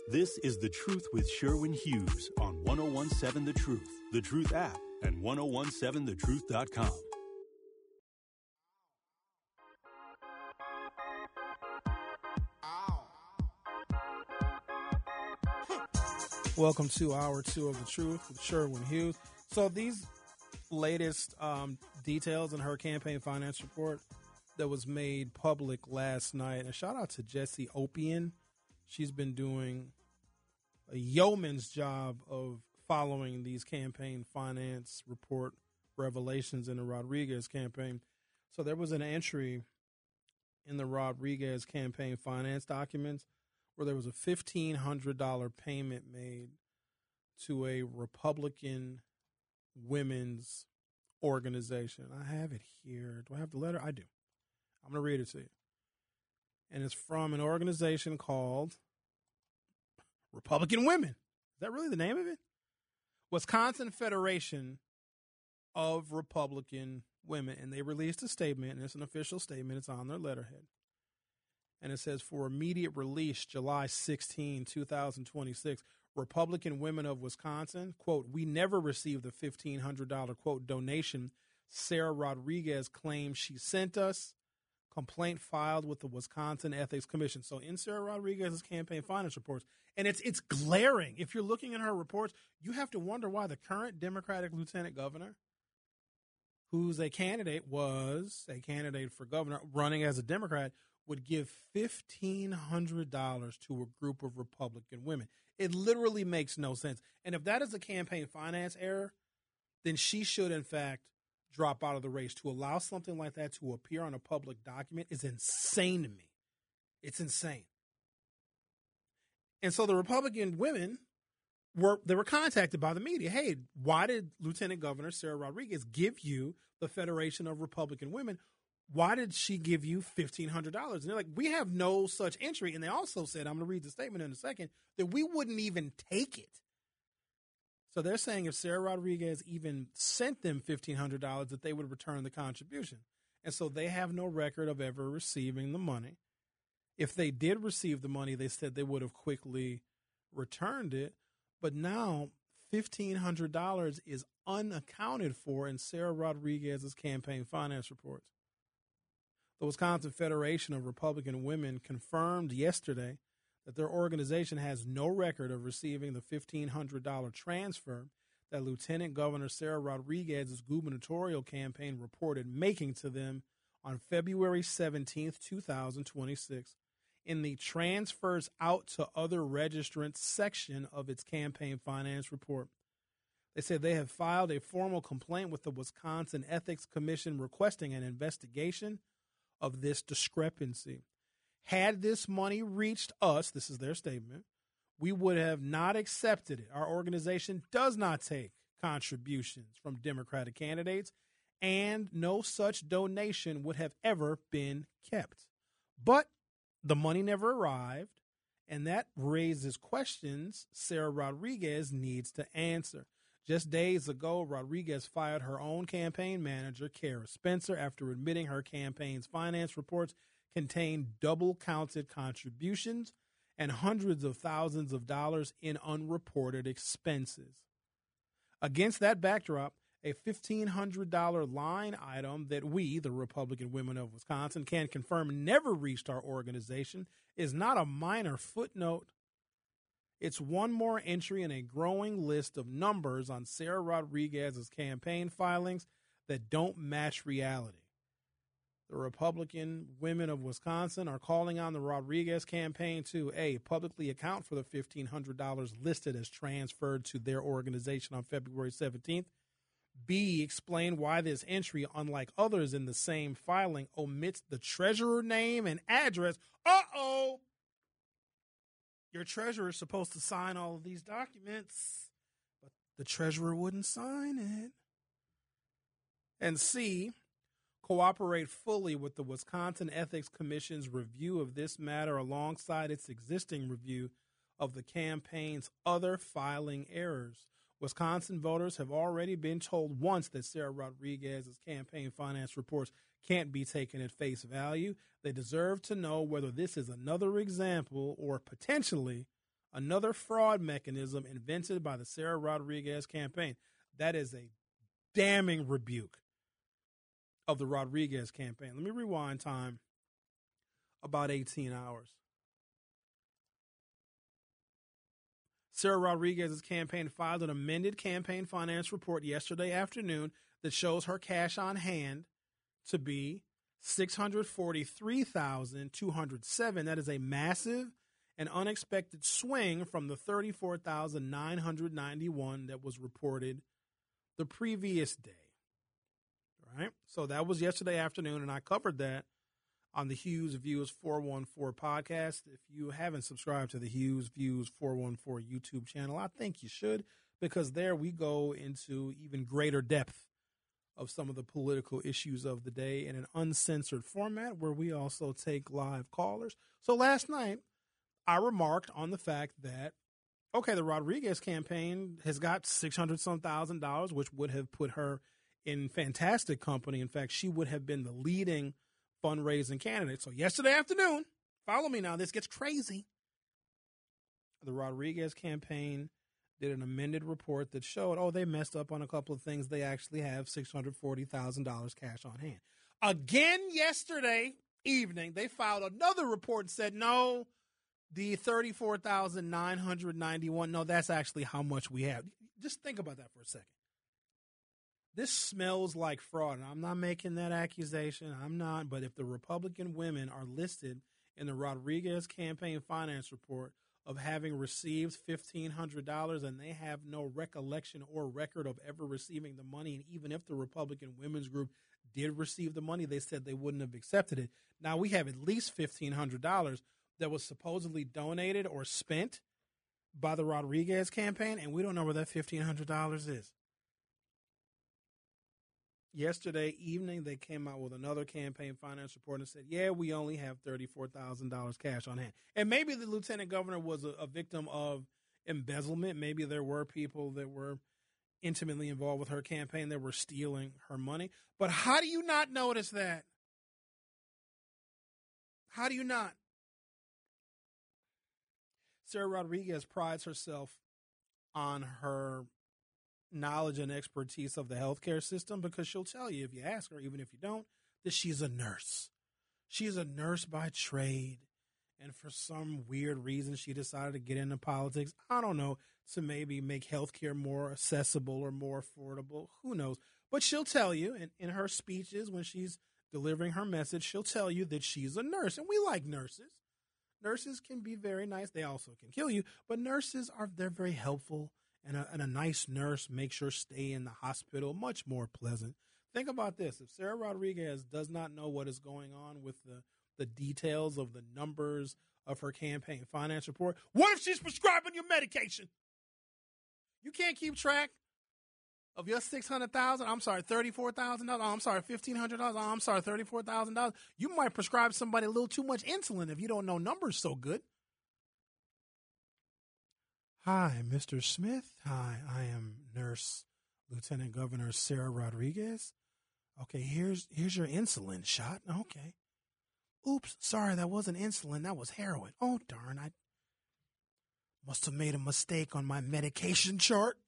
This is The Truth with Sherwin Hughes on 1017 The Truth, The Truth app, and 1017thetruth.com. Welcome to Hour 2 of The Truth with Sherwin Hughes. So these latest details in her campaign finance report that was made public last night, and shout out to Jessie Opian. She's been doing a yeoman's job of following these campaign finance report revelations in the Rodriguez campaign. So there was an entry in the Rodriguez campaign finance documents where there was a $1,500 payment made to a Republican women's organization. I have it here. Do I have the letter? I do. I'm going to read it to you. And it's from an organization called Republican Women. Is that really the name of it? Wisconsin Federation of Republican Women. And they released a statement, and it's an official statement. It's on their letterhead. And it says, for immediate release, July 16, 2026, Republican Women of Wisconsin, quote, we never received the $1,500, quote, donation Sarah Rodriguez claims she sent us. Complaint filed with the Wisconsin Ethics Commission. So in Sarah Rodriguez's campaign finance reports, and it's glaring. If you're looking at her reports, you have to wonder why the current Democratic lieutenant governor, who's was a candidate for governor running as a Democrat, would give $1,500 to a group of Republican women. It literally makes no sense. And if that is a campaign finance error, then she should, in fact, drop out of the race. To allow something like that to appear on a public document is insane to me. It's insane. And so the Republican women were contacted by the media. Hey, why did Lieutenant Governor Sarah Rodriguez give you the Federation of Republican Women? Why did she give you $1,500? And they're like, we have no such entry. And they also said, I'm going to read the statement in a second, that we wouldn't even take it. So they're saying if Sarah Rodriguez even sent them $1,500, that they would return the contribution. And so they have no record of ever receiving the money. If they did receive the money, they said they would have quickly returned it. But now $1,500 is unaccounted for in Sarah Rodriguez's campaign finance reports. The Wisconsin Federation of Republican Women confirmed yesterday that their organization has no record of receiving the $1,500 transfer that Lieutenant Governor Sarah Rodriguez's gubernatorial campaign reported making to them on February 17, 2026, in the transfers out to other registrants section of its campaign finance report. They said they have filed a formal complaint with the Wisconsin Ethics Commission requesting an investigation of this discrepancy. Had this money reached us, this is their statement, we would have not accepted it. Our organization does not take contributions from Democratic candidates, and no such donation would have ever been kept. But the money never arrived, and that raises questions Sarah Rodriguez needs to answer. Just days ago, Rodriguez fired her own campaign manager, Kara Spencer, after admitting her campaign's finance reports contained double-counted contributions and hundreds of thousands of dollars in unreported expenses. Against that backdrop, a $1,500 line item that we, the Republican Women of Wisconsin, can confirm never reached our organization is not a minor footnote. It's one more entry in a growing list of numbers on Sarah Rodriguez's campaign filings that don't match reality. The Republican Women of Wisconsin are calling on the Rodriguez campaign to A, publicly account for the $1,500 listed as transferred to their organization on February 17th. B, explain why this entry, unlike others in the same filing, omits the treasurer name and address. Uh-oh! Your treasurer is supposed to sign all of these documents, but the treasurer wouldn't sign it. And C, cooperate fully with the Wisconsin Ethics Commission's review of this matter alongside its existing review of the campaign's other filing errors. Wisconsin voters have already been told once that Sarah Rodriguez's campaign finance reports can't be taken at face value. They deserve to know whether this is another example or potentially Another fraud mechanism invented by the Sarah Rodriguez campaign. That is a damning rebuke of the Rodriguez campaign. Let me rewind time about 18 hours. Sarah Rodriguez's campaign filed an amended campaign finance report yesterday afternoon that shows her cash on hand to be $643,207. That is a massive and unexpected swing from the $34,991 that was reported the previous day. All right? So that was yesterday afternoon, and I covered that on the Hughes Views 414 podcast. If you haven't subscribed to the Hughes Views 414 YouTube channel, I think you should, because there we go into even greater depth of some of the political issues of the day in an uncensored format where we also take live callers. So last night, I remarked on the fact that, okay, the Rodriguez campaign has got $600-some thousand, which would have put her in fantastic company. In fact, she would have been the leading fundraising candidate. So yesterday afternoon, follow me now, this gets crazy. The Rodriguez campaign did an amended report that showed, they messed up on a couple of things. They actually have $640,000 cash on hand. Again, yesterday evening, they filed another report and said, no, the $34,991, no, that's actually how much we have. Just think about that for a second. This smells like fraud, and I'm not making that accusation. I'm not. But if the Republican women are listed in the Rodriguez campaign finance report of having received $1,500 and they have no recollection or record of ever receiving the money, and even if the Republican Women's Group did receive the money, they said they wouldn't have accepted it. Now we have at least $1,500 that was supposedly donated or spent by the Rodriguez campaign, and we don't know where that $1,500 is. Yesterday evening, they came out with another campaign finance report and said, we only have $34,000 cash on hand. And maybe the lieutenant governor was a victim of embezzlement. Maybe there were people that were intimately involved with her campaign that were stealing her money. But how do you not notice that? How do you not? Sarah Rodriguez prides herself on her knowledge and expertise of the healthcare system, because she'll tell you, if you ask her, even if you don't, that she's a nurse. She's a nurse by trade. And for some weird reason, she decided to get into politics. I don't know, to maybe make healthcare more accessible or more affordable. Who knows? But she'll tell you in her speeches, when she's delivering her message, she'll tell you that she's a nurse. And we like nurses. Nurses can be very nice. They also can kill you. But nurses they're very helpful. And a nice nurse makes your stay in the hospital much more pleasant. Think about this. If Sarah Rodriguez does not know what is going on with the details of the numbers of her campaign finance report, what if she's prescribing your medication? You can't keep track of your $600,000. I'm sorry, $34,000. Oh, I'm sorry, $1,500. Oh, I'm sorry, $34,000. You might prescribe somebody a little too much insulin if you don't know numbers so good. Hi, Mr. Smith. Hi, I am Nurse Lieutenant Governor Sarah Rodriguez. Okay, here's your insulin shot. Okay. Oops, sorry, that wasn't insulin. That was heroin. Oh, darn, I must have made a mistake on my medication chart.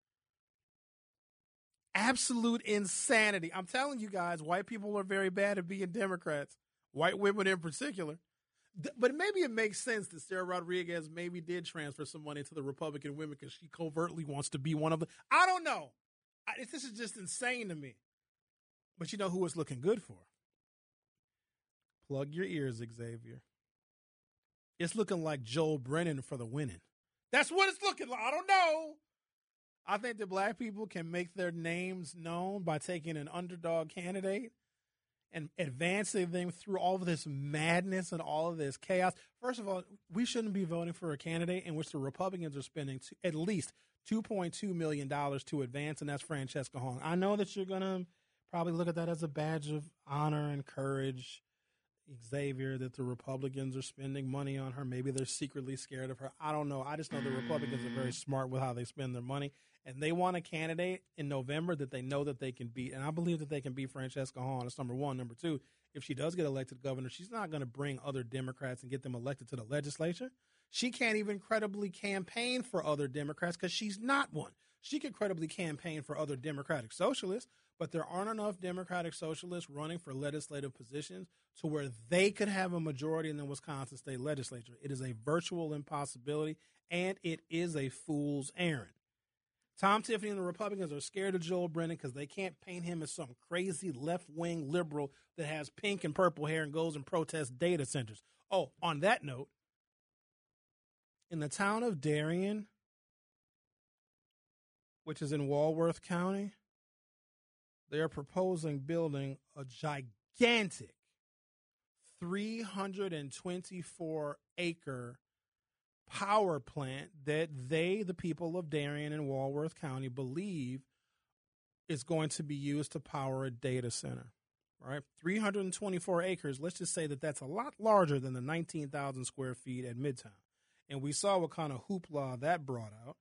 Absolute insanity. I'm telling you guys, white people are very bad at being Democrats. White women in particular. But maybe it makes sense that Sarah Rodriguez maybe did transfer some money to the Republican women because she covertly wants to be one of them. I don't know. This is just insane to me. But you know who it's looking good for? Plug your ears, Xavier. It's looking like Joel Brennan for the winning. That's what it's looking like. I don't know. I think that black people can make their names known by taking an underdog candidate and advancing them through all of this madness and all of this chaos. First of all, we shouldn't be voting for a candidate in which the Republicans are spending at least $2.2 million to advance, and that's Francesca Hong. I know that you're going to probably look at that as a badge of honor and courage, Xavier, that the Republicans are spending money on her. Maybe they're secretly scared of her. I don't know. I just know the Republicans are very smart with how they spend their money. And they want a candidate in November that they know that they can beat. And I believe that they can beat Francesca Hong. That's number one. Number two, if she does get elected governor, she's not going to bring other Democrats and get them elected to the legislature. She can't even credibly campaign for other Democrats because she's not one. She could credibly campaign for other Democratic socialists, but there aren't enough Democratic socialists running for legislative positions to where they could have a majority in the Wisconsin state legislature. It is a virtual impossibility, and it is a fool's errand. Tom Tiffany and the Republicans are scared of Joel Brennan because they can't paint him as some crazy left-wing liberal that has pink and purple hair and goes and protests data centers. Oh, on that note, in the town of Darien, which is in Walworth County, they are proposing building a gigantic 324-acre power plant that they, the people of Darien and Walworth County, believe is going to be used to power a data center. Right? 324 acres. Let's just say that that's a lot larger than the 19,000 square feet at Midtown. And we saw what kind of hoopla that brought out.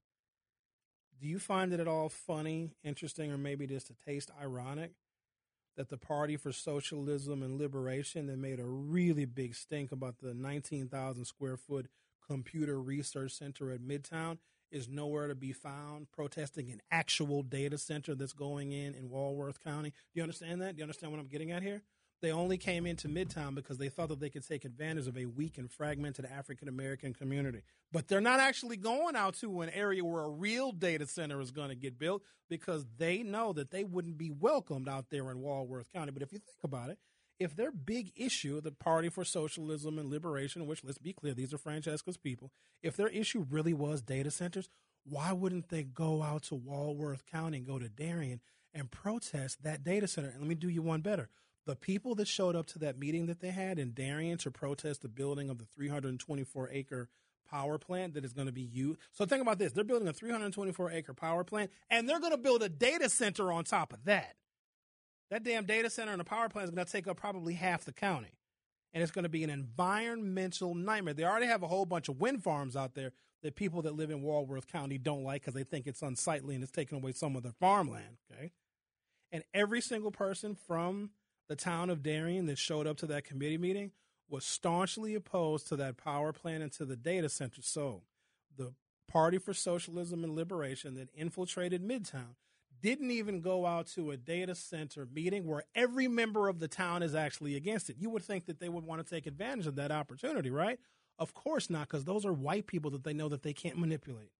Do you find it at all funny, interesting, or maybe just a taste ironic that the Party for Socialism and Liberation that made a really big stink about the 19,000 square foot computer research center at Midtown is nowhere to be found, protesting an actual data center that's going in Walworth County? Do you understand that? Do you understand what I'm getting at here? They only came into Midtown because they thought that they could take advantage of a weak and fragmented African-American community. But they're not actually going out to an area where a real data center is going to get built because they know that they wouldn't be welcomed out there in Walworth County. But if you think about it, if their big issue, the Party for Socialism and Liberation, which, let's be clear, these are Francesca's people, if their issue really was data centers, why wouldn't they go out to Walworth County and go to Darien and protest that data center? And let me do you one better. The people that showed up to that meeting that they had in Darien to protest the building of the 324-acre power plant that is going to be used. So think about this. They're building a 324-acre power plant, and they're going to build a data center on top of that. That damn data center and the power plant is going to take up probably half the county, and it's going to be an environmental nightmare. They already have a whole bunch of wind farms out there that people that live in Walworth County don't like because they think it's unsightly and it's taking away some of their farmland, okay? And every single person from the town of Darien that showed up to that committee meeting was staunchly opposed to that power plant and to the data center. So the Party for Socialism and Liberation that infiltrated Midtown didn't even go out to a data center meeting where every member of the town is actually against it. You would think that they would want to take advantage of that opportunity, right? Of course not, because those are white people that they know that they can't manipulate.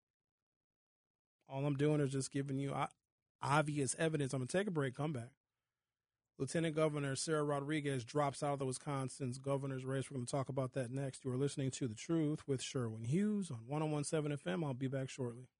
All I'm doing is just giving you obvious evidence. I'm going to take a break, come back. Lieutenant Governor Sarah Rodriguez drops out of the Wisconsin's governor's race. We're going to talk about that next. You are listening to The Truth with Sherwin Hughes on 101.7 FM. I'll be back shortly.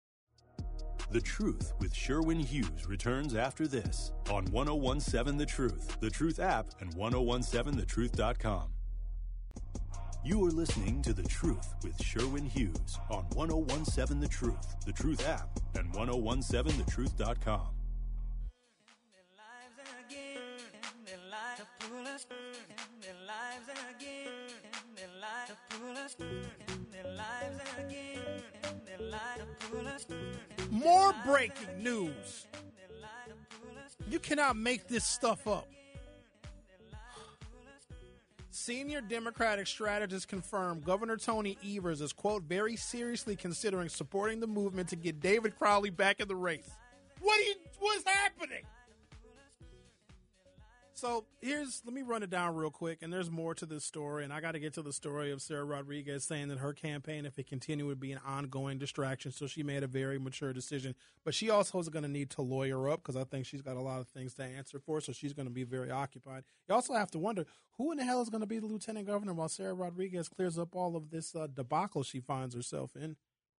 The Truth with Sherwin Hughes returns after this on 101.7 The Truth, The Truth app, and 1017thetruth.com. You are listening to The Truth with Sherwin Hughes on 101.7 The Truth, The Truth app, and 1017thetruth.com. More breaking news. You cannot make this stuff up. Senior Democratic strategist confirmed Governor Tony Evers is, quote, very seriously considering supporting the movement to get David Crowley back in the race. What's happening? So let me run it down real quick, and there's more to this story, and I got to get to the story of Sarah Rodriguez saying that her campaign, if it continued, would be an ongoing distraction, so she made a very mature decision. But she also is going to need to lawyer up because I think she's got a lot of things to answer for, so she's going to be very occupied. You also have to wonder, who in the hell is going to be the lieutenant governor while Sarah Rodriguez clears up all of this debacle she finds herself in?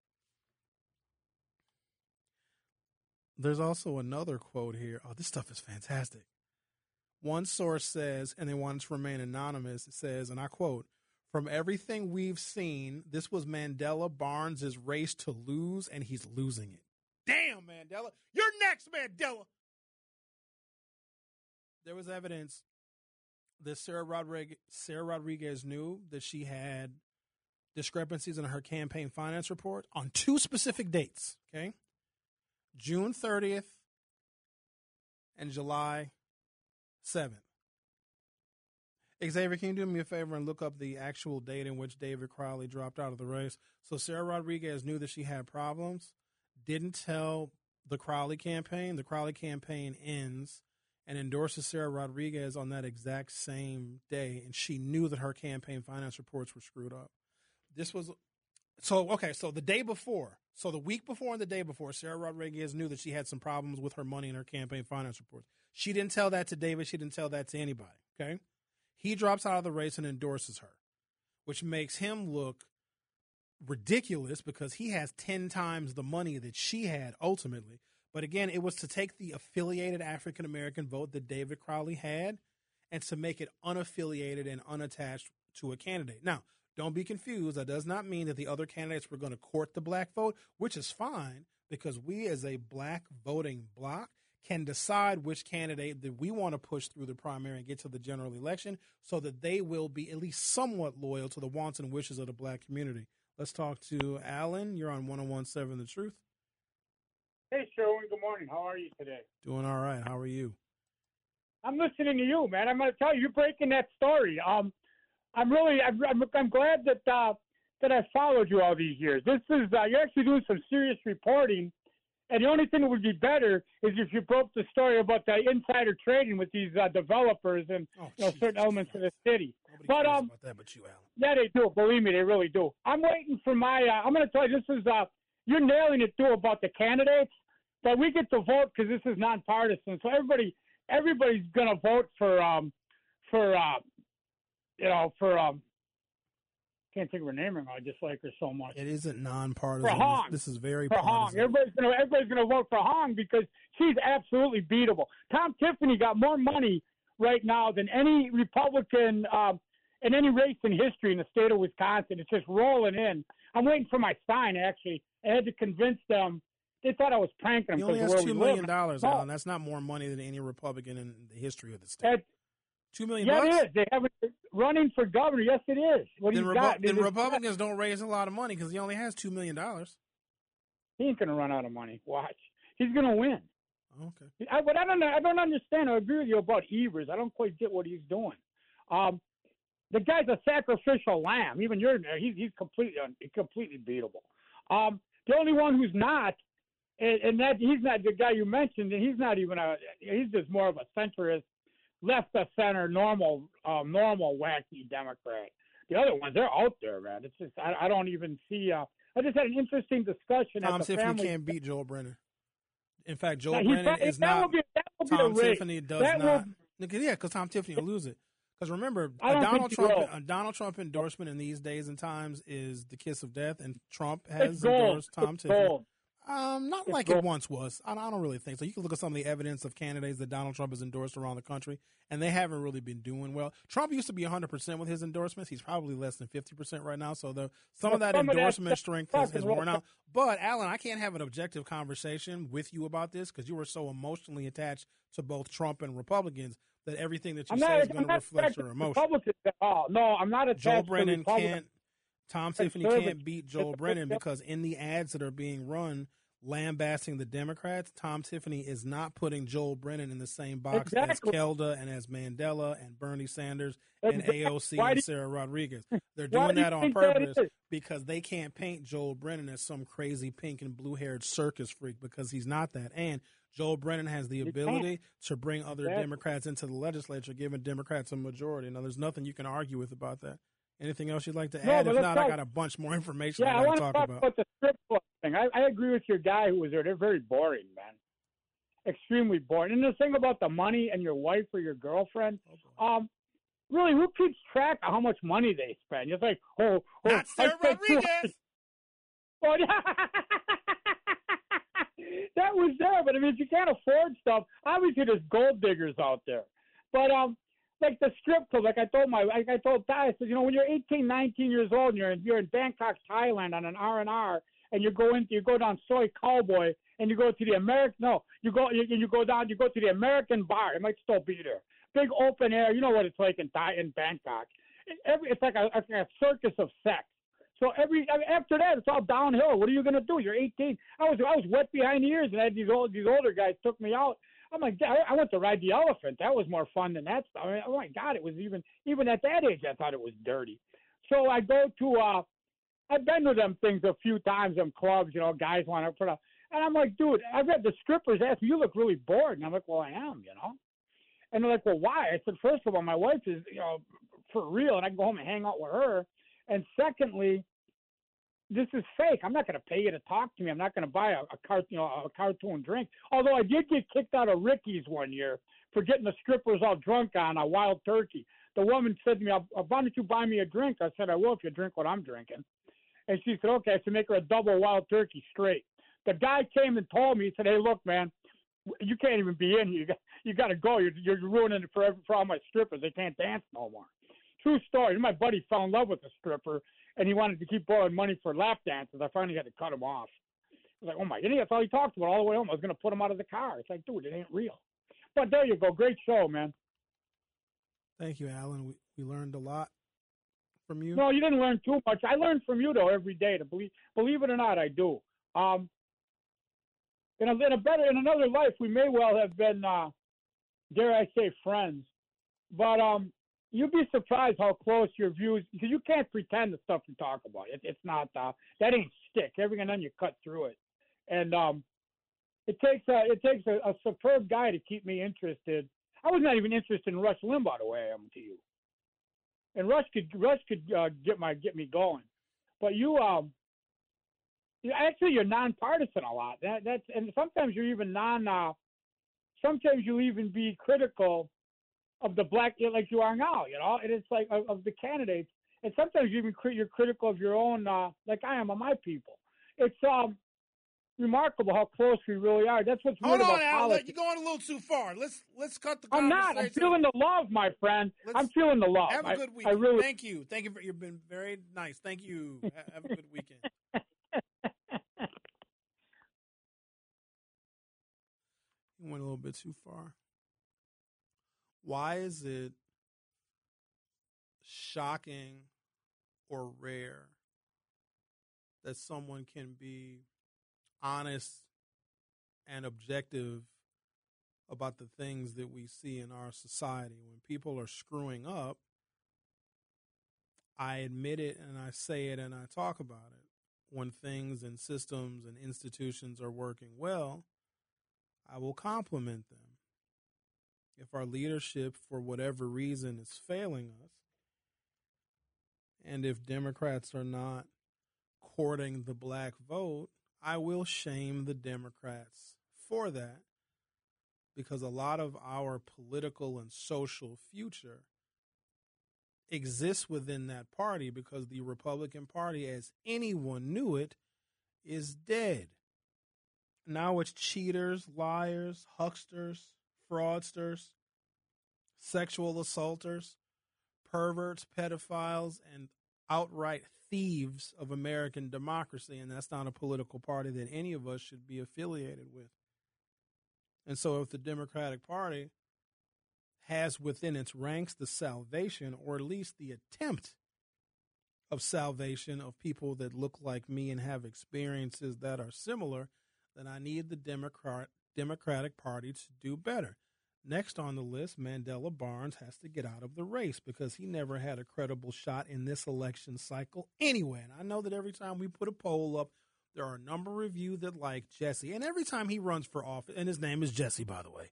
There's also another quote here. Oh, this stuff is fantastic. One source says, and they want it to remain anonymous, it says, and I quote, "From everything we've seen, this was Mandela Barnes' race to lose, and he's losing it." Damn, Mandela. You're next, Mandela. There was evidence that Sarah Rodriguez knew that she had discrepancies in her campaign finance report on two specific dates, okay? June 30th and July 7th. Xavier, can you do me a favor and look up the actual date in which David Crowley dropped out of the race? So Sarah Rodriguez knew that she had problems, didn't tell the Crowley campaign. The Crowley campaign ends and endorses Sarah Rodriguez on that exact same day, and she knew that her campaign finance reports were screwed up. This was so the day before, so the week before and the day before, Sarah Rodriguez knew that she had some problems with her money and her campaign finance reports. She didn't tell that to David. She didn't tell that to anybody, okay? He drops out of the race and endorses her, which makes him look ridiculous because he has 10 times the money that she had ultimately. But again, it was to take the affiliated African-American vote that David Crowley had and to make it unaffiliated and unattached to a candidate. Now, don't be confused. That does not mean that the other candidates were going to court the black vote, which is fine because we as a black voting bloc can decide which candidate that we want to push through the primary and get to the general election so that they will be at least somewhat loyal to the wants and wishes of the black community. Let's talk to Alan. You're on 101.7 The Truth. Hey, Sherwin. Good morning. How are you today? Doing all right. How are you? I'm listening to you, man. I'm going to tell you, you're breaking that story. I'm glad that I followed you all these years. This is you're actually doing some serious reporting, and the only thing that would be better is if you broke the story about the insider trading with these developers and certain elements of the city. Nobody cares about that but you, Alan. Yeah, they do. Believe me, they really do. I'm waiting for my. I'm going to tell you, this is you're nailing it too about the candidates, but we get to vote because this is nonpartisan. So everybody's going to vote for can't think of her name right now. I just like her so much. It isn't nonpartisan. For Hong. This is very for partisan. Hong. Everybody's gonna vote for Hong because she's absolutely beatable. Tom Tiffany got more money right now than any Republican in any race in history in the state of Wisconsin. It's just rolling in. I'm waiting for my sign, actually. I had to convince them. They thought I was pranking them. He only has $2 million, Alan. That's not more money than any Republican in the history of the state. $2 million? Yeah, it is. They have it running for governor. Yes, it is. What then he's got. Then Republicans don't raise a lot of money because he only has $2 million. He ain't going to run out of money. Watch. He's going to win. Okay. But I don't understand. I agree with you about Evers. I don't quite get what he's doing. The guy's a sacrificial lamb. Even he's completely beatable. The only one who's not, and that he's not the guy you mentioned, and he's not even he's just more of a centrist, left of center, normal wacky Democrat. The other ones, they're out there, man. It's just I don't even see. I just had an interesting discussion. Tom Tiffany can't beat Joel Brennan. In fact, Joel Brennan is not. Tom Tiffany does not. Yeah, because Tom Tiffany will lose it. Because remember, a Donald Trump endorsement in these days and times is the kiss of death, and Trump has endorsed Tom Tiffany. Not like it once was. I don't really think so. You can look at some of the evidence of candidates that Donald Trump has endorsed around the country, and they haven't really been doing well. Trump used to be 100% with his endorsements. He's probably less than 50% right now. So some of that endorsement strength has worn out. But, Alan, I can't have an objective conversation with you about this because you were so emotionally attached to both Trump and Republicans that everything that you say is going to reflect your emotion. Republicans at all. No, I'm not attached Joel Brennan to Tom Tiffany can't beat Joel Brennan because in the ads that are being run lambasting the Democrats, Tom Tiffany is not putting Joel Brennan in the same box as Kelda and as Mandela and Bernie Sanders and AOC and Sarah Rodriguez. They're doing that on purpose because they can't paint Joel Brennan as some crazy pink and blue-haired circus freak because he's not that. And Joel Brennan has the ability to bring other Democrats into the legislature, giving Democrats a majority. Now, there's nothing you can argue with about that. Anything else you'd like to add? If not, I got a bunch more information I want to talk about. The strip club thing. I agree with your guy who was there. They're very boring, man. Extremely boring. And the thing about the money and your wife or your girlfriend, really, who keeps track of how much money they spend? It's like, not Sarah Rodriguez. Oh, that was there, but I mean, if you can't afford stuff, obviously there's gold diggers out there. But like the strip club, like I told Ty, I said, when you're 18, 19 years old, and you're in Bangkok, Thailand, on an R&R, and you go down Soy Cowboy, and you go to the you go to the American bar. It might still be there. Big open air. You know what it's like in Bangkok. It's like a circus of sex. So after that, it's all downhill. What are you going to do? You're 18. I was wet behind the ears, and I had these older guys took me out. Oh my God, I went to ride the elephant. That was more fun than that stuff. I mean, oh my God, it was even at that age, I thought it was dirty. So I go to, I've been to them things a few times, them clubs, guys want to put up. And I'm like, dude, I've had the strippers ask me, you look really bored. And I'm like, well, I am. And they're like, well, why? I said, first of all, my wife is, for real, and I can go home and hang out with her. And secondly, this is fake. I'm not going to pay you to talk to me. I'm not going to buy a cartoon drink. Although I did get kicked out of Ricky's one year for getting the strippers all drunk on a wild turkey. The woman said to me, why don't you buy me a drink? I said, I will if you drink what I'm drinking. And she said, okay. I said, make her a double wild turkey straight. The guy came and told me, he said, hey, look, man, you can't even be in here. You got to go. You're ruining it for all my strippers. They can't dance no more. True story. My buddy fell in love with a stripper, and he wanted to keep borrowing money for lap dances. I finally had to cut him off. I was like, oh, my God. That's all he talked about all the way home. I was going to put him out of the car. It's like, dude, it ain't real. But there you go. Great show, man. Thank you, Alan. We learned a lot from you. No, you didn't learn too much. I learn from you, though, every day. To believe it or not, I do. In another life, we may well have been, dare I say, friends. But you'd be surprised how close your views, because you can't pretend the stuff you talk about. It's not, that ain't stick. Every now and then you cut through it. And it takes a superb guy to keep me interested. I was not even interested in Rush Limbaugh the way I am to you. And Rush could get me going. But you're nonpartisan a lot. And sometimes you're even sometimes you even be critical of the black, like you are now, and it's like of the candidates. And sometimes you're critical of your own, like I am of my people. It's remarkable how close we really are. That's what's weird about politics. You're going a little too far. Let's cut the I'm conversation. not. I'm feeling the love, my friend. I'm feeling the love. Have a good week. Thank you. You've been very nice. Thank you. Have a good weekend. You went a little bit too far. Why is it shocking or rare that someone can be honest and objective about the things that we see in our society? When people are screwing up, I admit it and I say it and I talk about it. When things and systems and institutions are working well, I will compliment them. If our leadership, for whatever reason, is failing us, and if Democrats are not courting the black vote, I will shame the Democrats for that, because a lot of our political and social future exists within that party, because the Republican Party, as anyone knew it, is dead. Now it's cheaters, liars, hucksters, fraudsters, sexual assaulters, perverts, pedophiles, and outright thieves of American democracy. And that's not a political party that any of us should be affiliated with. And so if the Democratic Party has within its ranks the salvation, or at least the attempt of salvation, of people that look like me and have experiences that are similar, then I need the Democratic Party to do better. Next on the list, Mandela Barnes has to get out of the race, because he never had a credible shot in this election cycle anyway. And I know that every time we put a poll up, there are a number of you that like Jesse. And every time he runs for office, and his name is Jesse, by the way.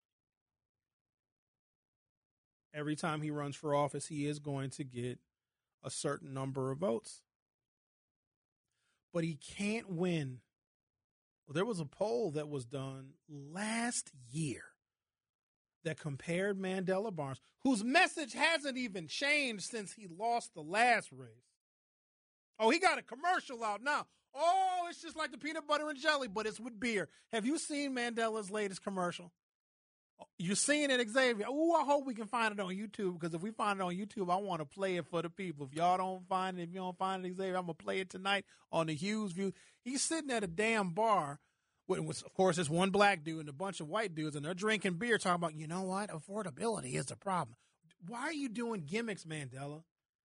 Every time he runs for office, he is going to get a certain number of votes. But he can't win. Well, there was a poll that was done last year that compared Mandela Barnes, whose message hasn't even changed since he lost the last race. Oh, he got a commercial out now. Oh, it's just like the peanut butter and jelly, but it's with beer. Have you seen Mandela's latest commercial? You're seeing it, Xavier. Oh, I hope we can find it on YouTube, because if we find it on YouTube, I want to play it for the people. If y'all don't find it, if you don't find it, Xavier, I'm going to play it tonight on the Hughes View. He's sitting at a damn bar with, of course, it's one black dude and a bunch of white dudes, and they're drinking beer talking about, you know what, affordability is the problem. Why are you doing gimmicks, Mandela?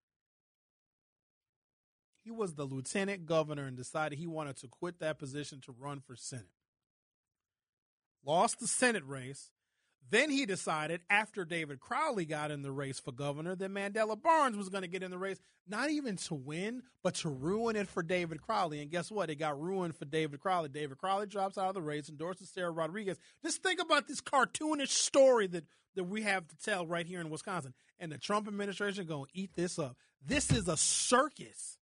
He was the lieutenant governor and decided he wanted to quit that position to run for Senate. lost the Senate race. Then he decided, after David Crowley got in the race for governor, that Mandela Barnes was going to get in the race, not even to win, but to ruin it for David Crowley. And guess what? It got ruined for David Crowley. David Crowley drops out of the race, endorses Sarah Rodriguez. Just think about this cartoonish story that we have to tell right here in Wisconsin. And the Trump administration going to eat this up. This is a circus.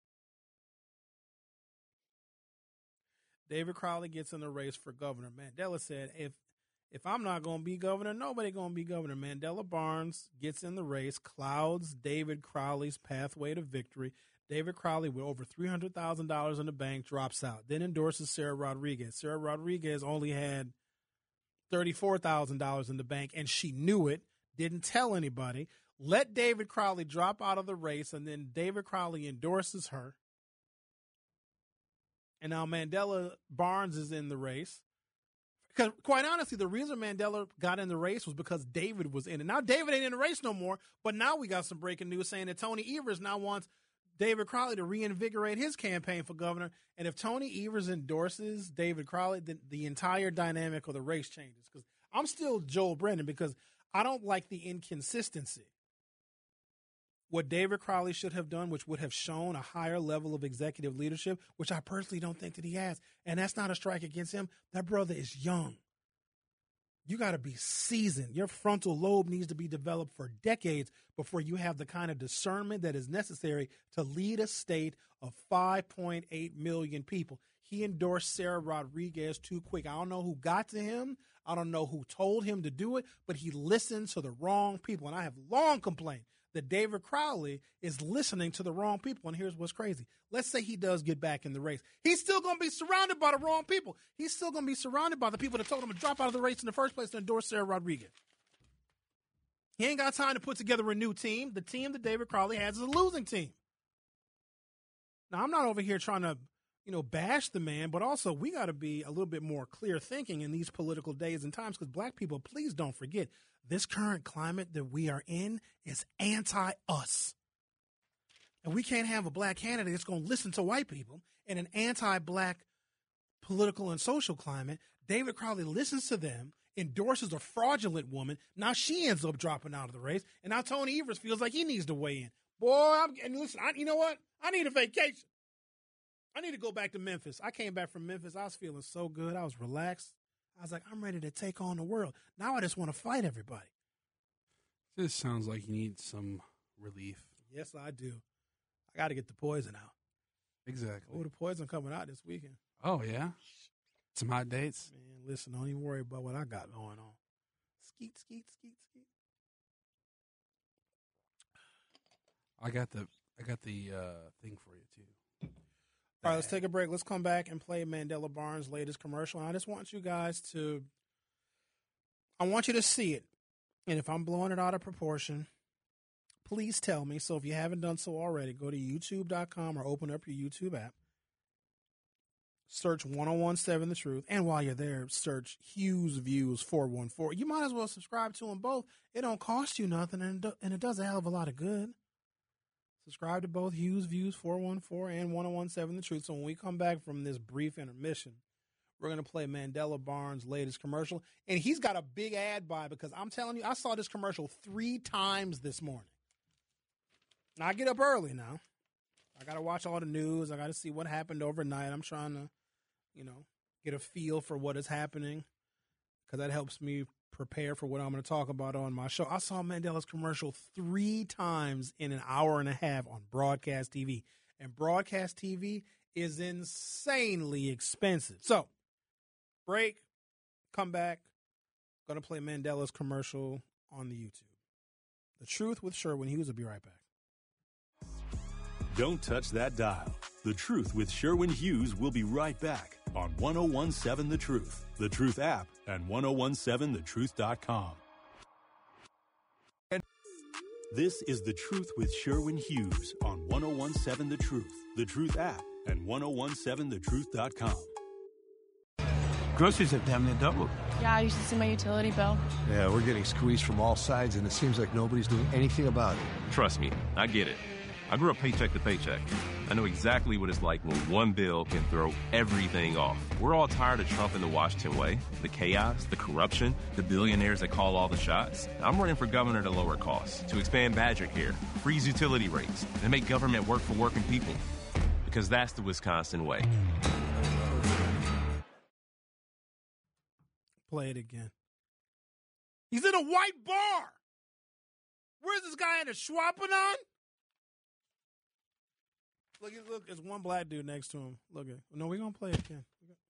David Crowley gets in the race for governor. Mandela said, if I'm not going to be governor, nobody going to be governor. Mandela Barnes gets in the race, clouds David Crowley's pathway to victory. David Crowley, with over $300,000 in the bank, drops out. Then endorses Sarah Rodriguez. Sarah Rodriguez only had $34,000 in the bank, and she knew it, didn't tell anybody. Let David Crowley drop out of the race, and then David Crowley endorses her. And now Mandela Barnes is in the race. Because, quite honestly, the reason Mandela got in the race was because David was in it. Now, David ain't in the race no more, but now we got some breaking news saying that Tony Evers now wants David Crowley to reinvigorate his campaign for governor. And if Tony Evers endorses David Crowley, then the entire dynamic of the race changes. Because I'm still Joel Brennan because I don't like the inconsistency. What David Crowley should have done, which would have shown a higher level of executive leadership, which I personally don't think that he has. And that's not a strike against him. That brother is young. You got to be seasoned. Your frontal lobe needs to be developed for decades before you have the kind of discernment that is necessary to lead a state of 5.8 million people. He endorsed Sarah Rodriguez too quick. I don't know who got to him. I don't know who told him to do it, but he listened to the wrong people. And I have long complained that David Crowley is listening to the wrong people. And here's what's crazy. Let's say he does get back in the race. He's still going to be surrounded by the wrong people. He's still going to be surrounded by the people that told him to drop out of the race in the first place to endorse Sarah Rodriguez. He ain't got time to put together a new team. The team that David Crowley has is a losing team. Now, I'm not over here trying to, bash the man, but also we got to be a little bit more clear thinking in these political days and times because black people, please don't forget, this current climate that we are in is anti-us. And we can't have a black candidate that's going to listen to white people in an anti-black political and social climate. David Crowley listens to them, endorses a fraudulent woman. Now she ends up dropping out of the race. And now Tony Evers feels like he needs to weigh in. Boy, you know what? I need a vacation. I need to go back to Memphis. I came back from Memphis. I was feeling so good. I was relaxed. I was like, I'm ready to take on the world. Now I just want to fight everybody. This sounds like you need some relief. Yes, I do. I got to get the poison out. Exactly. Oh, the poison coming out this weekend. Oh, yeah? Some hot dates? Man, listen, don't even worry about what I got going on. Skeet, skeet, skeet, skeet. I got the thing for you, too. All right, let's take a break. Let's come back and play Mandela Barnes' latest commercial. And I just want you guys to see it. And if I'm blowing it out of proportion, please tell me. So if you haven't done so already, go to youtube.com or open up your YouTube app. Search 1017 The Truth. And while you're there, search Hughes Views 414. You might as well subscribe to them both. It don't cost you nothing, and it does a hell of a lot of good. Subscribe to both Hughes Views 414 and 1017 The Truth. So when we come back from this brief intermission, we're going to play Mandela Barnes' latest commercial. And he's got a big ad buy because I'm telling you, I saw this commercial 3 times this morning. Now, I get up early now. I got to watch all the news. I got to see what happened overnight. I'm trying to, get a feel for what is happening because that helps me prepare for what I'm going to talk about on my show. I saw Mandela's commercial 3 times in an hour and a half on broadcast TV. And broadcast TV is insanely expensive. So, break, come back. Going to play Mandela's commercial on the YouTube. The Truth with Sherwin Hughes. Will be right back. Don't touch that dial. The Truth with Sherwin Hughes will be right back on 1017 The Truth, The Truth app, and 1017thetruth.com. And this is The Truth with Sherwin Hughes on 1017 The Truth, The Truth app, and 1017thetruth.com. Groceries have damn near doubled. Yeah, you should see my utility bill. Yeah, we're getting squeezed from all sides, and it seems like nobody's doing anything about it. Trust me, I get it. I grew up paycheck to paycheck. I know exactly what it's like when one bill can throw everything off. We're all tired of Trump and the Washington way, the chaos, the corruption, the billionaires that call all the shots. I'm running for governor to lower costs, to expand Badger Care, freeze utility rates, and make government work for working people. Because that's the Wisconsin way. Play it again. He's in a white bar. Where's this guy in a Schwappenon? Look, there's one black dude next to him. Look at. No, we're going to play it again.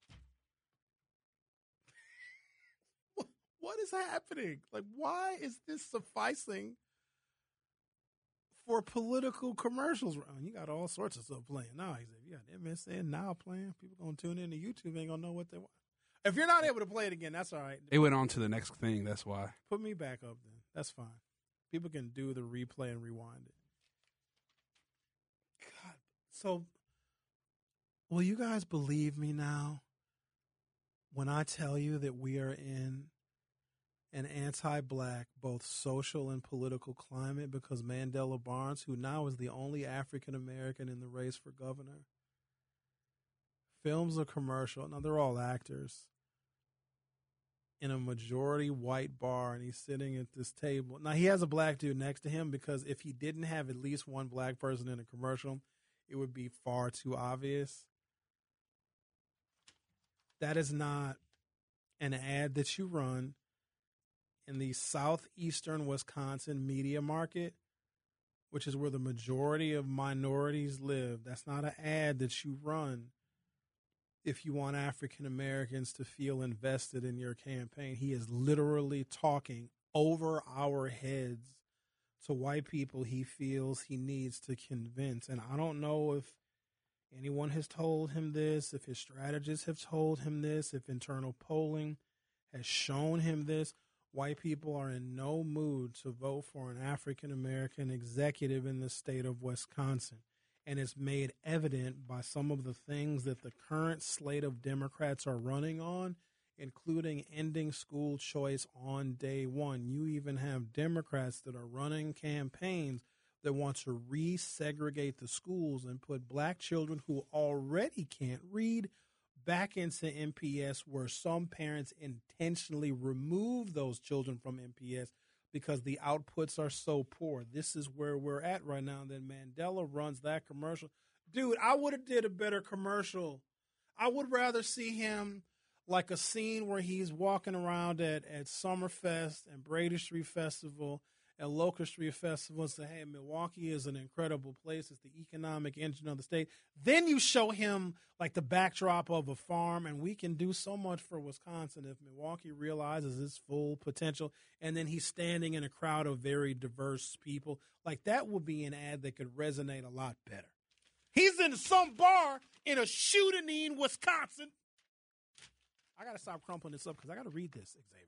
What is happening? Like, why is this sufficing for political commercials? You got all sorts of stuff playing now. You got MSN Now playing. People going to tune in to YouTube, ain't going to know what they want. If you're not able to play it again, that's all right. They went on to the next thing, that's why. Put me back up then. That's fine. People can do the replay and rewind it. God. So, will you guys believe me now when I tell you that we are in an anti-black, both social and political climate because Mandela Barnes, who now is the only African-American in the race for governor, films a commercial. Now, they're all actors in a majority white bar, and he's sitting at this table. Now, he has a black dude next to him because if he didn't have at least one black person in a commercial, it would be far too obvious. That is not an ad that you run in the southeastern Wisconsin media market, which is where the majority of minorities live. That's not an ad that you run if you want African Americans to feel invested in your campaign. He is literally talking over our heads to white people he feels he needs to convince. And I don't know if anyone has told him this, if his strategists have told him this, if internal polling has shown him this. White people are in no mood to vote for an African American executive in the state of Wisconsin. And it's made evident by some of the things that the current slate of Democrats are running on, including ending school choice on day one. You even have Democrats that are running campaigns that want to resegregate the schools and put black children who already can't read back into MPS, where some parents intentionally remove those children from MPS because the outputs are so poor. This is where we're at right now. Then Mandela runs that commercial. Dude, I would have did a better commercial. I would rather see him like a scene where he's walking around at Summerfest and Brady Street Festival and Locust Street Festival and say, hey, Milwaukee is an incredible place. It's the economic engine of the state. Then you show him like the backdrop of a farm, and we can do so much for Wisconsin if Milwaukee realizes its full potential. And then he's standing in a crowd of very diverse people. Like, that would be an ad that could resonate a lot better. He's in some bar in a Shootinine, Wisconsin. I got to stop crumpling this up because I got to read this, Xavier.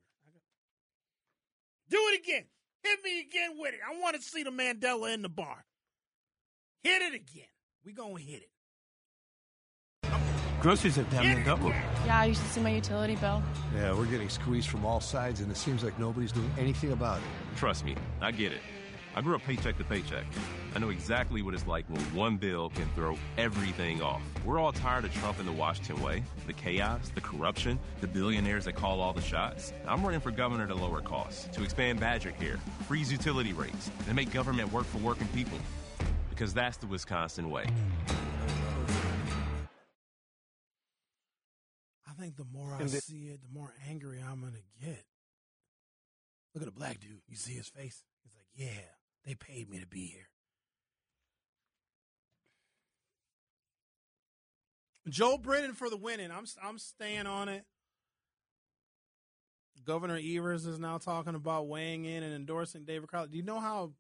Do it again. Hit me again with it. I want to see the Mandela in the bar. Hit it again. We going to hit it. Groceries have damn near doubled. Yeah, you should see my utility bill. Yeah, we're getting squeezed from all sides, and it seems like nobody's doing anything about it. Trust me, I get it. I grew up paycheck to paycheck. I know exactly what it's like when one bill can throw everything off. We're all tired of Trump and the Washington way, the chaos, the corruption, the billionaires that call all the shots. I'm running for governor to lower costs, to expand Badger Care, freeze utility rates, and make government work for working people. Because that's the Wisconsin way. I think the more I see it, the more angry I'm going to get. Look at the black dude. You see his face? He's like, yeah, they paid me to be here. Joe Biden for the winning. I'm staying on it. Governor Evers is now talking about weighing in and endorsing David Crowley. Do you know how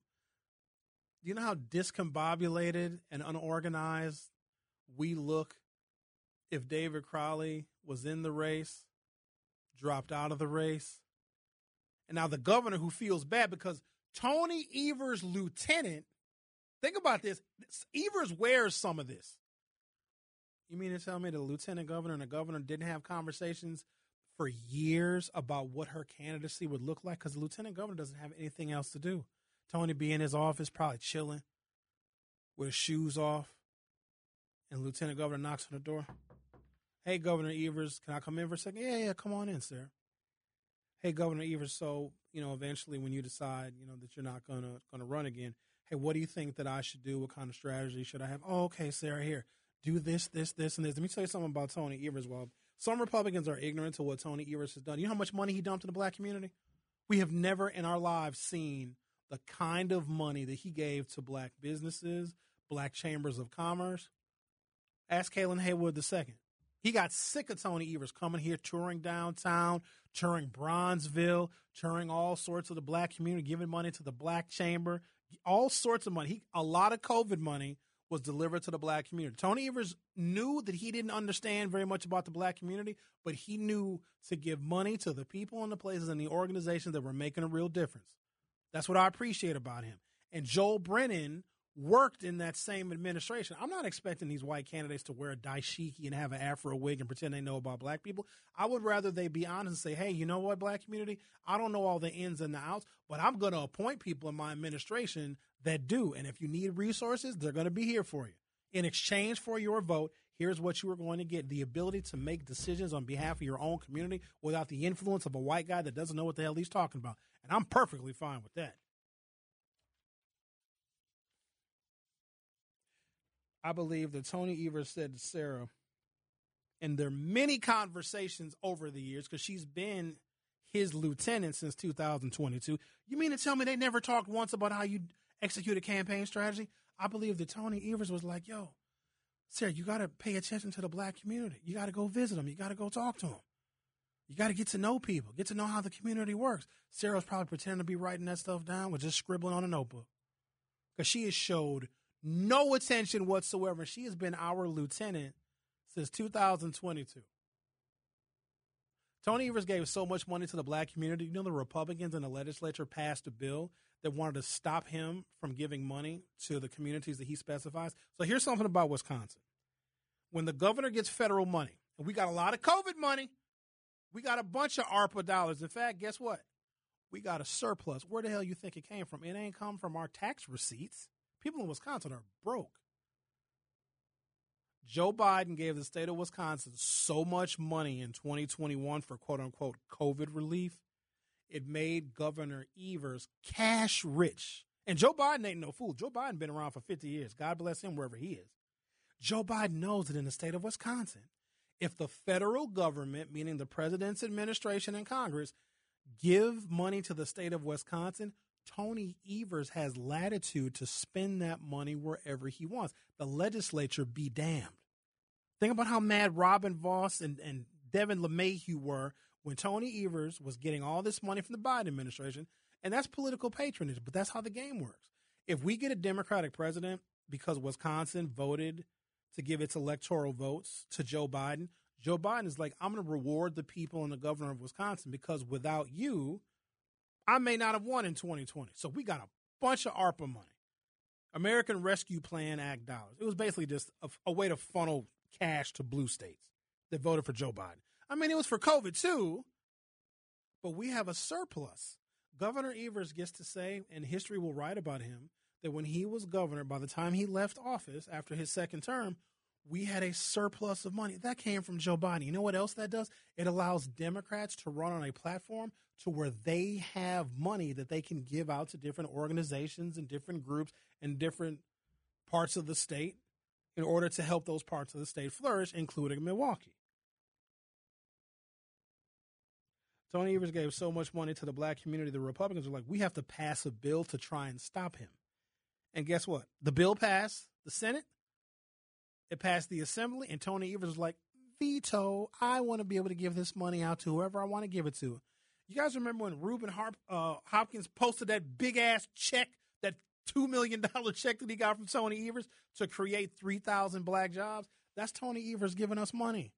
discombobulated and unorganized we look if David Crowley was in the race, dropped out of the race? And now the governor who feels bad because Tony Evers' lieutenant, think about this, Evers wears some of this. You mean to tell me the lieutenant governor and the governor didn't have conversations for years about what her candidacy would look like? Because the lieutenant governor doesn't have anything else to do. Tony be in his office, probably chilling, with his shoes off, and Lieutenant Governor knocks on the door. Hey, Governor Evers, can I come in for a second? Yeah, come on in, sir. Hey, Governor Evers, so, eventually when you decide, that you're not gonna run again, hey, what do you think that I should do? What kind of strategy should I have? Oh, okay, Sarah, here. Do this, and this. Let me tell you something about Tony Evers. Well, some Republicans are ignorant to what Tony Evers has done. You know how much money he dumped in the black community? We have never in our lives seen the kind of money that he gave to black businesses, black chambers of commerce. Ask Kalen Haywood II. He got sick of Tony Evers coming here, touring downtown, touring Bronzeville, touring all sorts of the black community, giving money to the black chamber, all sorts of money. A lot of COVID money was delivered to the black community. Tony Evers knew that he didn't understand very much about the black community, but he knew to give money to the people and the places and the organizations that were making a real difference. That's what I appreciate about him. And Joel Brennan worked in that same administration. I'm not expecting these white candidates to wear a dashiki and have an Afro wig and pretend they know about black people. I would rather they be honest and say, hey, you know what, black community? I don't know all the ins and the outs, but I'm going to appoint people in my administration that do. And if you need resources, they're going to be here for you. In exchange for your vote, here's what you are going to get: the ability to make decisions on behalf of your own community without the influence of a white guy that doesn't know what the hell he's talking about. And I'm perfectly fine with that. I believe that Tony Evers said to Sarah, in their many conversations over the years, because she's been his lieutenant since 2022, you mean to tell me they never talked once about how you execute a campaign strategy? I believe that Tony Evers was like, yo, Sarah, you got to pay attention to the black community. You got to go visit them. You got to go talk to them. You got to get to know people, get to know how the community works. Sarah's probably pretending to be writing that stuff down with just scribbling on a notebook, because she has showed no attention whatsoever. She has been our lieutenant since 2022. Tony Evers gave so much money to the black community. You know, the Republicans in the legislature passed a bill that wanted to stop him from giving money to the communities that he specifies. So here's something about Wisconsin. When the governor gets federal money, and we got a lot of COVID money, we got a bunch of ARPA dollars. In fact, guess what? We got a surplus. Where the hell you think it came from? It ain't come from our tax receipts. People in Wisconsin are broke. Joe Biden gave the state of Wisconsin so much money in 2021 for quote-unquote COVID relief, it made Governor Evers cash rich. And Joe Biden ain't no fool. Joe Biden been around for 50 years. God bless him wherever he is. Joe Biden knows that in the state of Wisconsin, if the federal government, meaning the president's administration and Congress, give money to the state of Wisconsin, Tony Evers has latitude to spend that money wherever he wants. The legislature be damned. Think about how mad Robin Vos and Devin LeMahieu were when Tony Evers was getting all this money from the Biden administration. And that's political patronage, but that's how the game works. If we get a Democratic president because Wisconsin voted to give its electoral votes to Joe Biden is like, I'm going to reward the people and the governor of Wisconsin because without you, I may not have won in 2020. So we got a bunch of ARPA money, American Rescue Plan Act dollars. It was basically just a way to funnel cash to blue states that voted for Joe Biden. I mean, it was for COVID too, but we have a surplus. Governor Evers gets to say, and history will write about him, that when he was governor, by the time he left office after his second term, we had a surplus of money. That came from Joe Biden. You know what else that does? It allows Democrats to run on a platform to where they have money that they can give out to different organizations and different groups and different parts of the state in order to help those parts of the state flourish, including Milwaukee. Tony Evers gave so much money to the black community, the Republicans were like, we have to pass a bill to try and stop him. And guess what? The bill passed the Senate. It passed the Assembly, and Tony Evers was like, veto, I want to be able to give this money out to whoever I want to give it to. You guys remember when Reuben Hopkins posted that big-ass check, that $2 million check that he got from Tony Evers to create 3,000 black jobs? That's Tony Evers giving us money.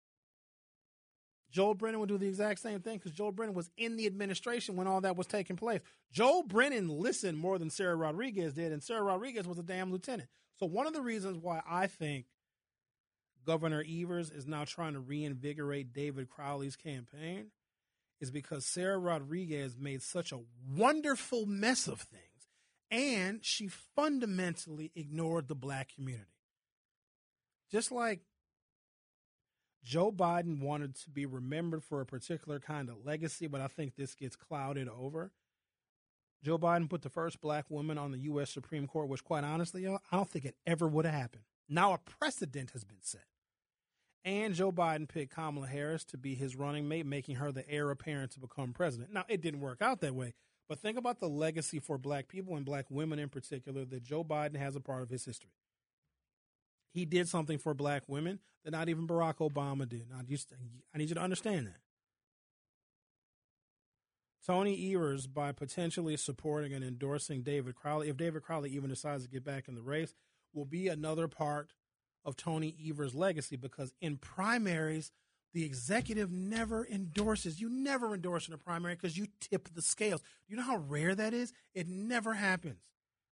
Joel Brennan would do the exact same thing because Joel Brennan was in the administration when all that was taking place. Joel Brennan listened more than Sarah Rodriguez did, and Sarah Rodriguez was a damn lieutenant. So one of the reasons why I think Governor Evers is now trying to reinvigorate David Crowley's campaign is because Sarah Rodriguez made such a wonderful mess of things And she fundamentally ignored the black community. Just like Joe Biden wanted to be remembered for a particular kind of legacy, but I think this gets clouded over. Joe Biden put the first black woman on the U.S. Supreme Court, which, quite honestly, I don't think it ever would have happened. Now a precedent has been set. And Joe Biden picked Kamala Harris to be his running mate, making her the heir apparent to become president. Now, it didn't work out that way, but think about the legacy for black people and black women in particular that Joe Biden has a part of his history. He did something for black women that not even Barack Obama did. I need you to understand that. Tony Evers, by potentially supporting and endorsing David Crowley, if David Crowley even decides to get back in the race, will be another part of Tony Evers' legacy, because in primaries, the executive never endorses. You never endorse in a primary because you tip the scales. You know how rare that is? It never happens.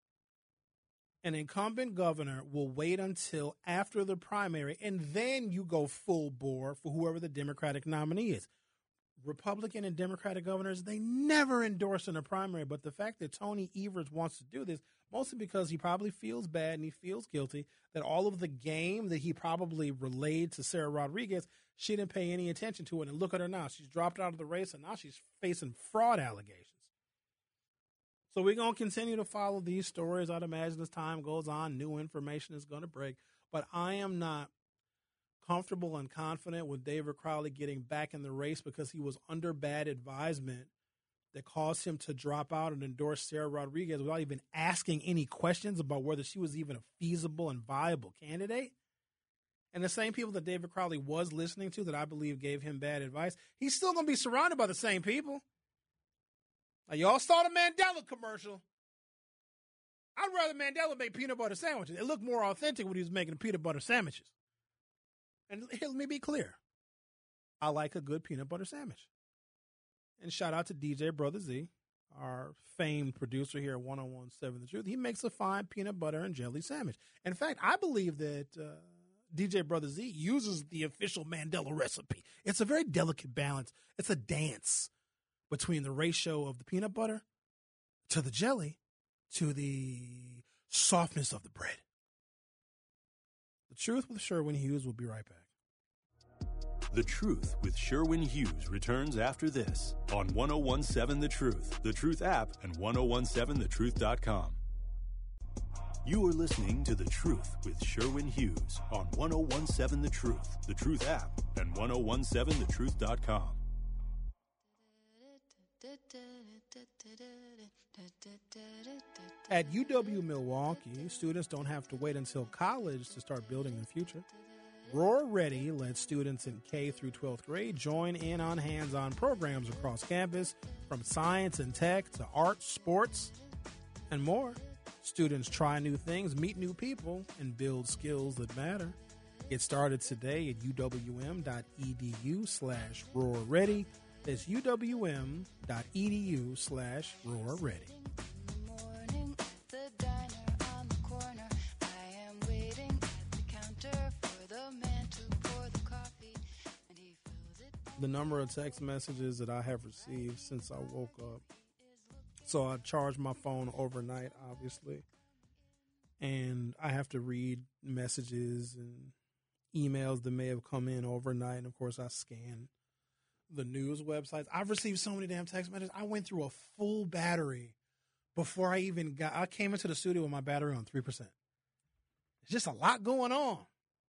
An incumbent governor will wait until after the primary, and then you go full bore for whoever the Democratic nominee is. Republican and Democratic governors, they never endorse in a primary, but the fact that Tony Evers wants to do this, mostly because he probably feels bad and he feels guilty that all of the game that he probably relayed to Sarah Rodriguez, she didn't pay any attention to it. And look at her now. She's dropped out of the race, and now she's facing fraud allegations. So we're going to continue to follow these stories. I'd imagine as time goes on, new information is going to break. But I am not comfortable and confident with David Crowley getting back in the race because he was under bad advisement that caused him to drop out and endorse Sarah Rodriguez without even asking any questions about whether she was even a feasible and viable candidate. And the same people that David Crowley was listening to that I believe gave him bad advice, he's still going to be surrounded by the same people. Like, y'all saw the Mandela commercial. I'd rather Mandela make peanut butter sandwiches. It looked more authentic when he was making the peanut butter sandwiches. And let me be clear. I like a good peanut butter sandwich. And shout out to DJ Brother Z, our famed producer here at 1017 The Truth. He makes a fine peanut butter and jelly sandwich. In fact, I believe that DJ Brother Z uses the official Mandela recipe. It's a very delicate balance. It's a dance between the ratio of the peanut butter to the jelly to the softness of the bread. The Truth with Sherwin Hughes will be right back. The Truth with Sherwin Hughes returns after this on 1017 The Truth app, and 1017thetruth.com. You are listening to The Truth with Sherwin Hughes on 1017 The Truth app, and 1017thetruth.com. At UW Milwaukee, students don't have to wait until college to start building their future. Roar Ready lets students in K through 12th grade join in on hands-on programs across campus, from science and tech to art, sports, and more. Students try new things, meet new people, and build skills that matter. Get started today at uwm.edu/roarready. That's uwm.edu/roarready. The number of text messages that I have received since I woke up. So I charge my phone overnight, obviously, and I have to read messages and emails that may have come in overnight. And of course, I scan the news websites. I've received so many damn text messages. I went through a full battery before I came into the studio with my battery on 3%. It's just a lot going on.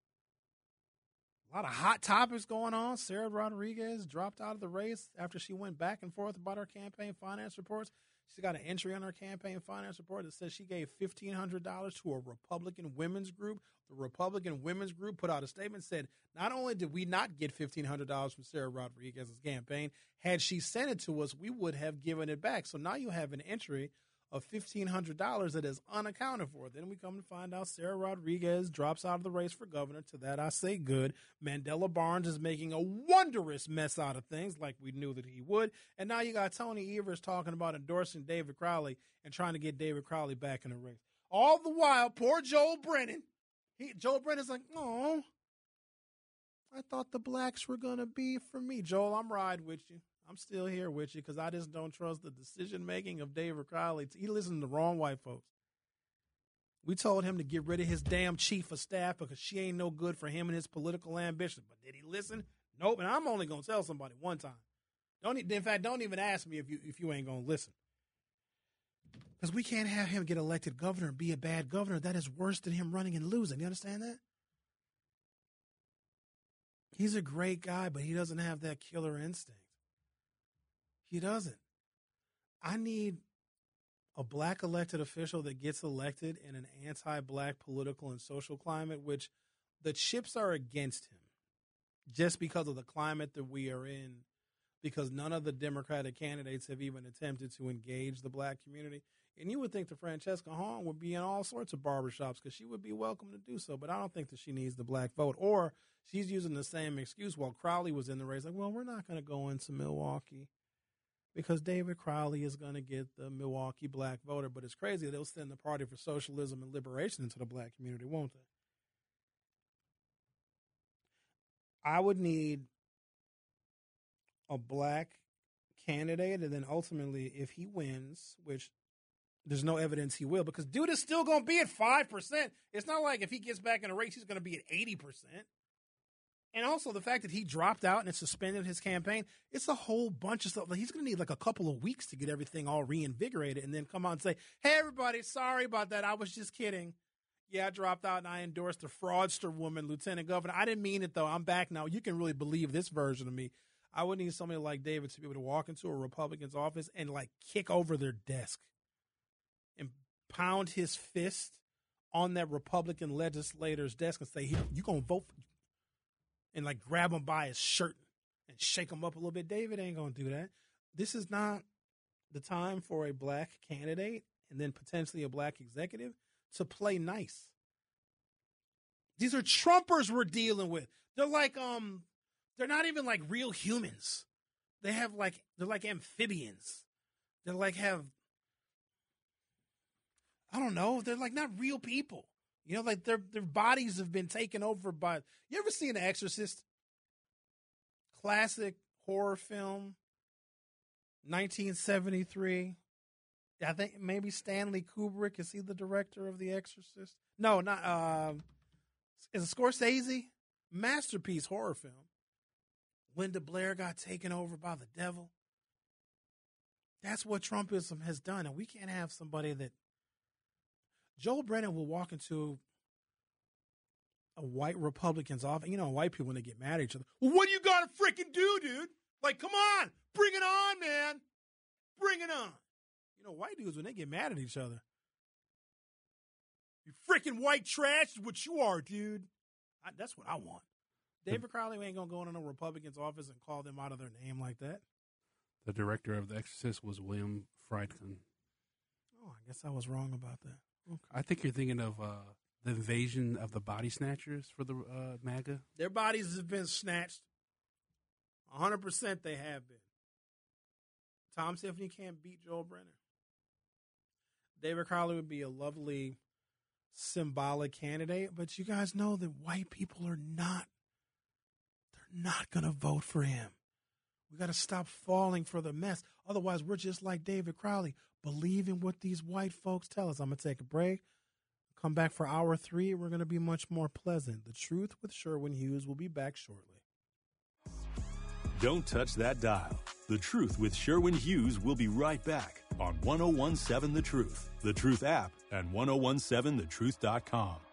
A lot of hot topics going on. Sarah Rodriguez dropped out of the race after she went back and forth about her campaign finance reports. She's got an entry on her campaign finance report that says she gave $1,500 to a Republican women's group. The Republican women's group put out a statement, said, not only did we not get $1,500 from Sarah Rodriguez's campaign, had she sent it to us, we would have given it back. So now you have an entry of $1,500 that is unaccounted for. Then we come to find out Sarah Rodriguez drops out of the race for governor. To that I say good. Mandela Barnes is making a wondrous mess out of things like we knew that he would. And now you got Tony Evers talking about endorsing David Crowley and trying to get David Crowley back in the race. All the while, poor Joel Brennan. Joel Brennan's like, oh, I thought the blacks were going to be for me. Joel, I'm riding with you. I'm still here with you because I just don't trust the decision-making of David Crowley. He listened to the wrong white folks. We told him to get rid of his damn chief of staff because she ain't no good for him and his political ambitions. But did he listen? Nope. And I'm only going to tell somebody one time. Don't even ask me if you ain't going to listen. Because we can't have him get elected governor and be a bad governor. That is worse than him running and losing. You understand that? He's a great guy, but he doesn't have that killer instinct. He doesn't. I need a black elected official that gets elected in an anti-black political and social climate, which the chips are against him just because of the climate that we are in, because none of the Democratic candidates have even attempted to engage the black community. And you would think that Francesca Hong would be in all sorts of barbershops because she would be welcome to do so, but I don't think that she needs the black vote. Or she's using the same excuse while Crowley was in the race, like, well, we're not going to go into Milwaukee because David Crowley is going to get the Milwaukee black voter. But it's crazy. They'll send the Party for Socialism and Liberation into the black community, won't they? I would need a black candidate, and then ultimately, if he wins, which there's no evidence he will, because dude is still going to be at 5%. It's not like if he gets back in a race, he's going to be at 80%. And also the fact that he dropped out and suspended his campaign, it's a whole bunch of stuff. Like, he's going to need like a couple of weeks to get everything all reinvigorated and then come out and say, hey, everybody, sorry about that. I was just kidding. Yeah, I dropped out and I endorsed the fraudster woman, Lieutenant Governor. I didn't mean it, though. I'm back now. You can really believe this version of me. I would need somebody like David to be able to walk into a Republican's office and like kick over their desk and pound his fist on that Republican legislator's desk and say, here, you going to vote for, and like grab him by his shirt and shake him up a little bit. David ain't going to do that. This is not the time for a black candidate and then potentially a black executive to play nice. These are Trumpers we're dealing with. They're like, they're not even like real humans. They're like amphibians. They're like I don't know. They're like not real people. You know, like their bodies have been taken over by. You ever seen The Exorcist? Classic horror film, 1973. I think maybe Stanley Kubrick. Is he the director of The Exorcist? No, not. Is it Scorsese? Masterpiece horror film. Linda Blair got taken over by the devil. That's what Trumpism has done, and we can't have somebody that. Joe Brennan will walk into a white Republican's office. You know, white people, when they get mad at each other, well, what do you got to freaking do, dude? Like, come on, bring it on, man. Bring it on. You know, white dudes, when they get mad at each other, you freaking white trash is what you are, dude. That's what I want. David Crowley ain't going to go into a Republican's office and call them out of their name like that. The director of The Exorcist was William Friedkin. Oh, I guess I was wrong about that. Okay. I think you're thinking of the invasion of the body snatchers for the MAGA. Their bodies have been snatched. 100% they have been. Tom Tiffany can't beat Joel Brenner. David Crowley would be a lovely symbolic candidate, but you guys know that white people are not. They're not going to vote for him. We got to stop falling for the mess. Otherwise, we're just like David Crowley, believing what these white folks tell us. I'm going to take a break. Come back for hour 3. We're going to be much more pleasant. The Truth with Sherwin Hughes will be back shortly. Don't touch that dial. The Truth with Sherwin Hughes will be right back on 1017 The Truth, The Truth app, and 1017thetruth.com.